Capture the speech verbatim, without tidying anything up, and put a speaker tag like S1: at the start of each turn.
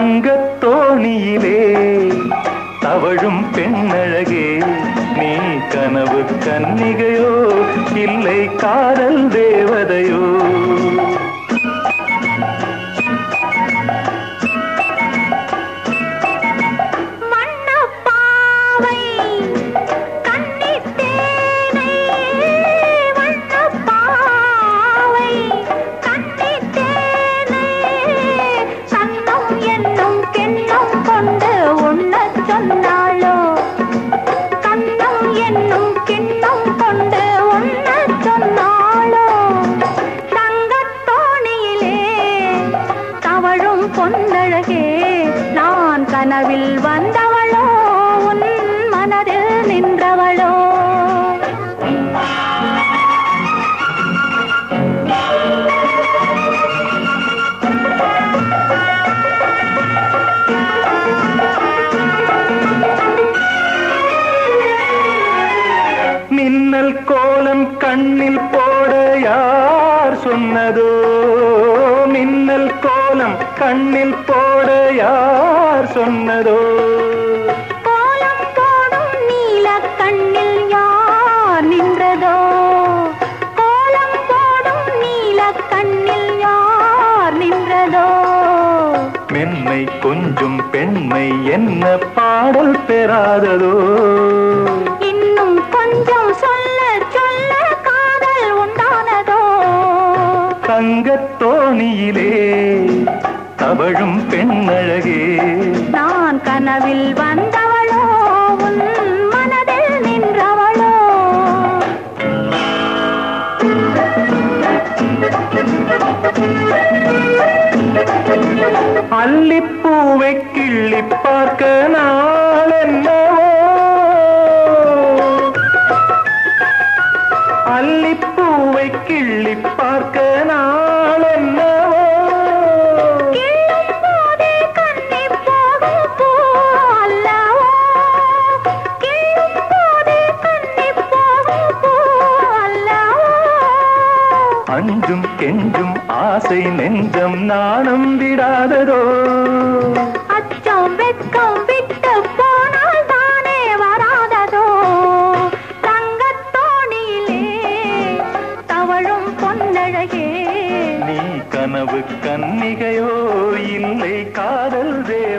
S1: தங்கத்தோணியிலே தவழும் பெண்ணழகே, நீ கனவு கன்னிகையோ இல்லை காதல் தேவதையோ?
S2: பொன்னழகே, நான் கனவில் வந்தவளோ உன் மனதில் நின்றவளோ?
S1: மின்னல் கோலம் கண்ணில் போட யார் சொன்னதோ? மின்னல் கோலம் கண்ணில் போட யார் சொன்னதோ?
S2: கோலம் போடும் நீல கண்ணில் யார் நின்றதோ? கோலம் போடும் நீல கண்ணில் யார் நின்றதோ?
S1: மென்மை கொஞ்சம் பெண்மை என்ன பாடல் பெறாததோ?
S2: இன்னும் கொஞ்சம் சொல்ல சொல்ல காதல் உண்டானதோ?
S1: தங்கத்தோணியிலே தவழும் பெண்ணழகே,
S2: நான் கனவில் வந்தவளோ உன் மனதில் நின்றவளோ?
S1: அல்லிப்பூவை கிள்ளி பார்க்க நாள் என்னவோ? அல்லிப்பூவை கிள்ளி பார்க்க நாள் என்னவோ?
S2: கிள்ளும் போதே கண்ணி போகும் பூ அல்லவோ? கிள்ளும் போதே கண்ணி போகும் பூ அல்லவோ?
S1: அஞ்சும் கெஞ்சும் ஆசை நெஞ்சம் நாணம் விடாததோ?
S2: அச்சம் வெட்கம் விட்டு போனால் தானே வராததோ? தங்கத்தோணியிலே தவழும் பொன்னழகே,
S1: நீ கனவு கன்னிகையோ இல்லை காதல் தேவதையோ?